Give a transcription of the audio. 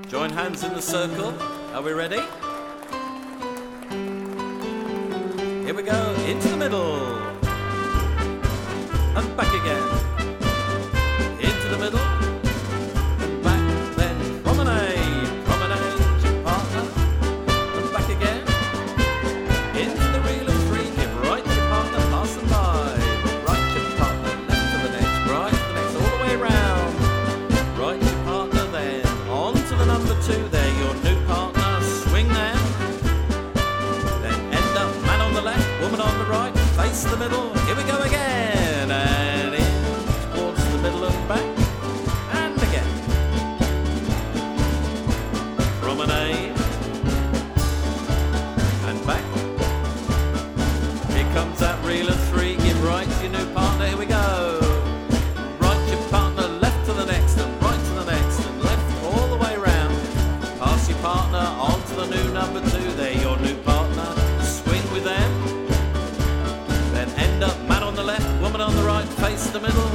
Join hands in the circle. Are we ready? Here we go, into the middle. And back again. Into the middle. And back, then promenade. Promenade your partner. And back again. Into the reel of three. Give right to your partner, pass them by. Right to your partner, left to the next. Right to the next, all the way round. Right to your partner, then on to the number two. There, your new partner. Swing them. Then end up man on the left, woman on the right. Face the middle. Here we go again. And in towards the middle and back. And again. Promenade. And back. Here comes that reel of three. Give right to your new partner. Here we go. Right to your partner. Left to the next. And right to the next. And left all the way round. Pass your partner on to the new number two. There, your new partner. Swing with them. Then end up man on the left, woman on the right, face the middle.